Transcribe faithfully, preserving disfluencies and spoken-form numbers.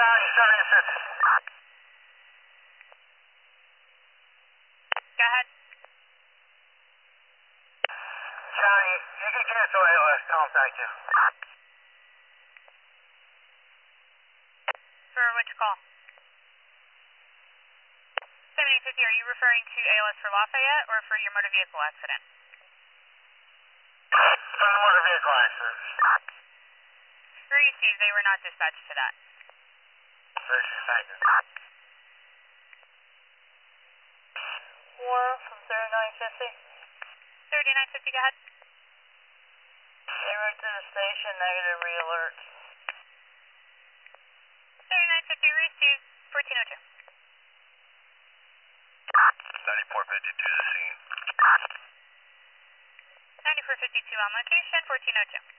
Charlie, seventy fifty. Go ahead. Charlie, you can cancel A O S. Tell them thank you. For which call? seventy fifty, are you referring to A O S for Lafayette or for your motor vehicle accident? For the motor vehicle accident. Received, they were not dispatched to that. Received, thank you. Warren from thirty-nine fifty. thirty-nine fifty, go ahead. They were to the station, negative re-alert. thirty-nine fifty, received, fourteen oh two. ninety-four fifty-two to the scene. ninety-four fifty-two on location, fourteen oh two.